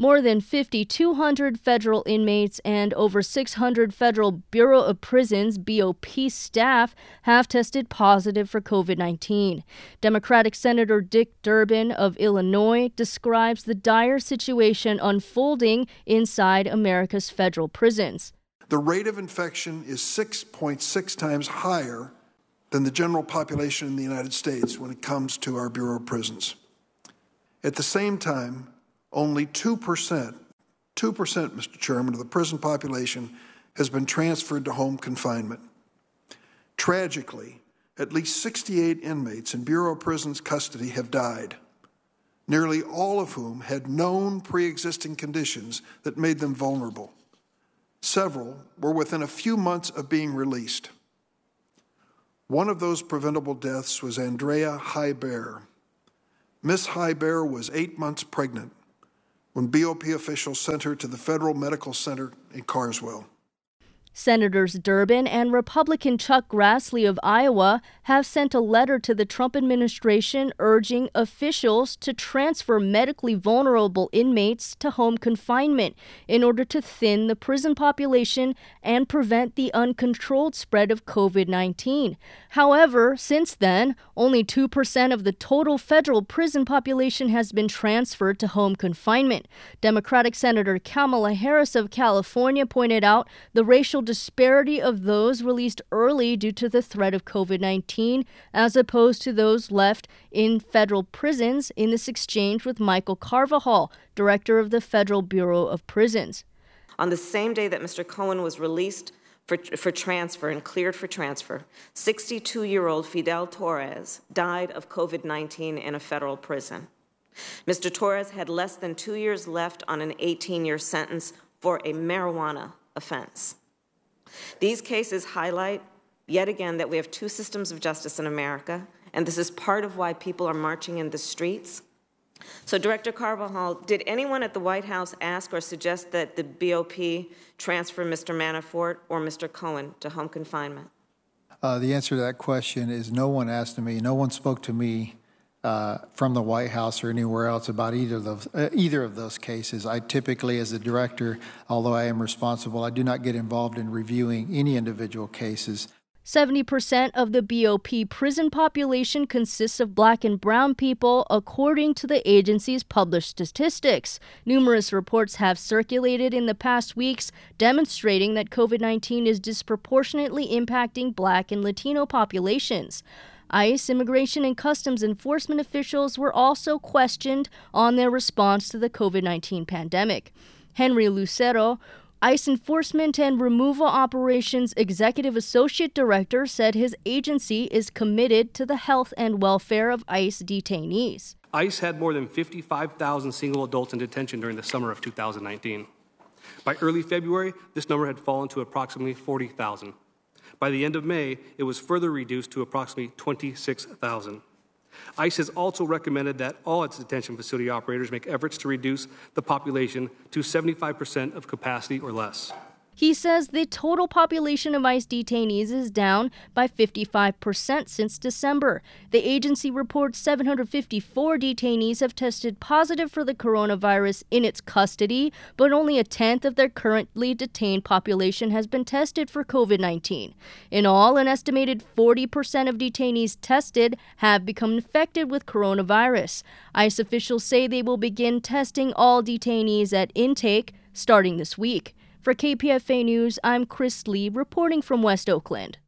More than 5,200 federal inmates and over 600 Federal Bureau of Prisons (BOP) staff have tested positive for COVID-19. Democratic Senator Dick Durbin of Illinois describes the dire situation unfolding inside America's federal prisons. The rate of infection is 6.6 times higher than the general population in the United States when it comes to our Bureau of Prisons. At the same time, only 2%, Mr. Chairman, of the prison population has been transferred to home confinement. Tragically, at least 68 inmates in Bureau of Prisons custody have died, nearly all of whom had known pre-existing conditions that made them vulnerable. Several were within a few months of being released. One of those preventable deaths was Andrea High-Bear. Miss High-Bear was 8 months pregnant when BOP officials sent her to the Federal Medical Center in Carswell. Senators Durbin and Republican Chuck Grassley of Iowa have sent a letter to the Trump administration urging officials to transfer medically vulnerable inmates to home confinement in order to thin the prison population and prevent the uncontrolled spread of COVID-19. However, since then, only 2% of the total federal prison population has been transferred to home confinement. Democratic Senator Kamala Harris of California pointed out the racial disparity of those released early due to the threat of COVID-19 as opposed to those left in federal prisons in this exchange with Michael Carvajal, director of the Federal Bureau of Prisons. On the same day that Mr. Cohen was released for transfer and cleared for transfer, 62-year-old Fidel Torres died of COVID-19 in a federal prison. Mr. Torres had less than 2 years left on an 18-year sentence for a marijuana offense. These cases highlight, yet again, that we have two systems of justice in America, and this is part of why people are marching in the streets. So, Director Carvajal, did anyone at the White House ask or suggest that the BOP transfer Mr. Manafort or Mr. Cohen to home confinement? The answer to that question is no one asked me, no one spoke to me from the White House or anywhere else about either of those cases. I typically, as a director, although I am responsible, I do not get involved in reviewing any individual cases. 70% of the BOP prison population consists of Black and brown people, according to the agency's published statistics. Numerous reports have circulated in the past weeks demonstrating that COVID-19 is disproportionately impacting Black and Latino populations. ICE, Immigration and Customs Enforcement officials were also questioned on their response to the COVID-19 pandemic. Henry Lucero, ICE Enforcement and Removal Operations Executive Associate Director, said his agency is committed to the health and welfare of ICE detainees. ICE had more than 55,000 single adults in detention during the summer of 2019. By early February, this number had fallen to approximately 40,000. By the end of May, it was further reduced to approximately 26,000. ICE has also recommended that all its detention facility operators make efforts to reduce the population to 75% of capacity or less. He says the total population of ICE detainees is down by 55% since December. The agency reports 754 detainees have tested positive for the coronavirus in its custody, but only a tenth of their currently detained population has been tested for COVID-19. In all, an estimated 40% of detainees tested have become infected with coronavirus. ICE officials say they will begin testing all detainees at intake starting this week. For KPFA News, I'm Chris Lee reporting from West Oakland.